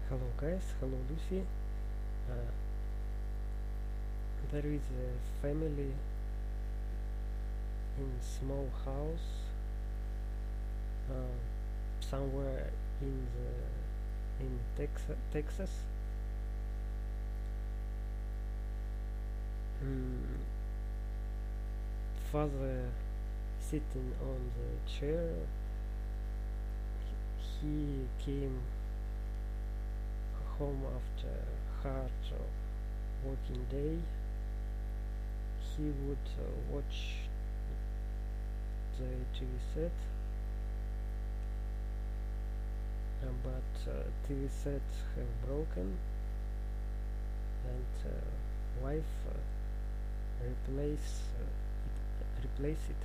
Hello guys, hello Lucy. Uh, there is a family in small house uh, somewhere in Texas. Mm, Father sitting on the chair. He came home after hard working day. He would watch the TV set, but TV set have broken, and wife replace it.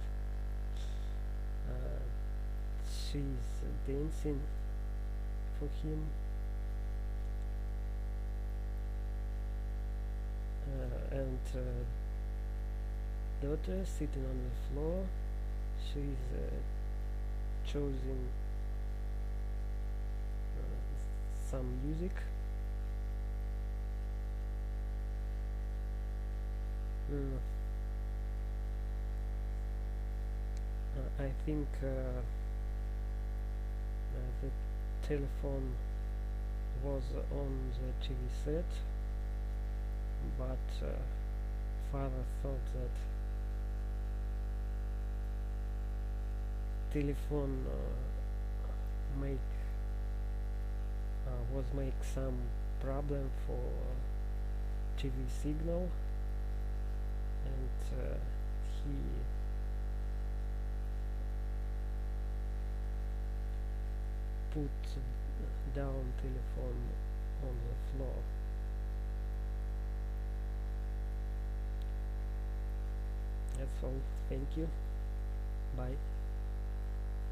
Uh, she's dancing for him, and daughter sitting on the floor. She's choosing some music. Mm, I think the telephone was on the TV set, but father thought that telephone make some problem for TV signal, and he put down telephone on the floor. That's all. Thank you. Bye.